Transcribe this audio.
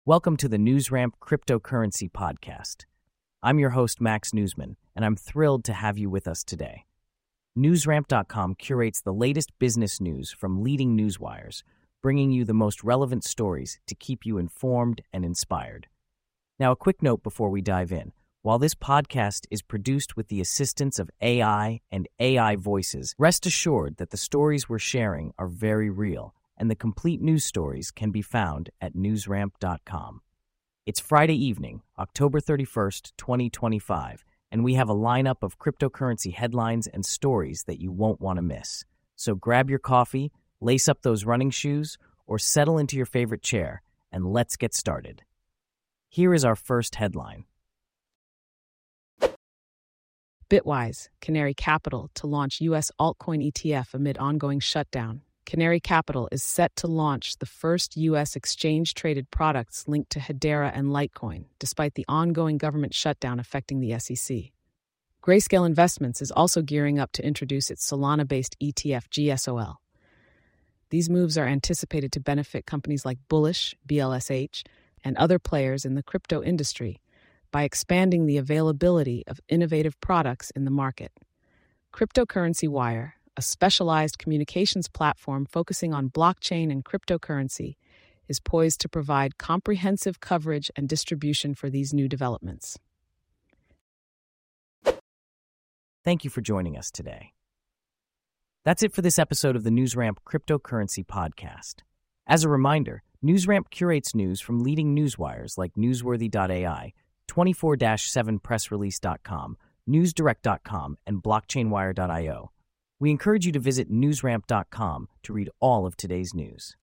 Welcome to the NewsRamp Cryptocurrency Podcast. I'm your host, Max Newsman, and I'm thrilled to have you with us today. NewsRamp.com curates the latest business news from leading newswires, bringing you the most relevant stories to keep you informed and inspired. Now, a quick note before we dive in. While this podcast is produced with the assistance of AI and AI voices, rest assured that the stories we're sharing are very real, and the complete news stories can be found at newsramp.com. It's Friday evening, October 31st, 2025, and we have a lineup of cryptocurrency headlines and stories that you won't want to miss. So grab your coffee, lace up those running shoes, or settle into your favorite chair, and let's get started. Here is our first headline. Bitwise, Canary Capital to launch U.S. altcoin ETF amid ongoing shutdown. Canary Capital is set to launch the first U.S. exchange-traded products linked to Hedera and Litecoin, despite the ongoing government shutdown affecting the SEC. Grayscale Investments is also gearing up to introduce its Solana-based ETF GSOL. These moves are anticipated to benefit companies like Bullish, BLSH, and other players in the crypto industry by expanding the availability of innovative products in the market. Cryptocurrency Wire, a specialized communications platform focusing on blockchain and cryptocurrency, is poised to provide comprehensive coverage and distribution for these new developments. Thank you for joining us today. That's it for this episode of the NewsRamp Cryptocurrency Podcast. As a reminder, NewsRamp curates news from leading newswires like Newsworthy.ai, 24/7pressrelease.com, NewsDirect.com, and BlockchainWire.io. We encourage you to visit newsramp.com to read all of today's news.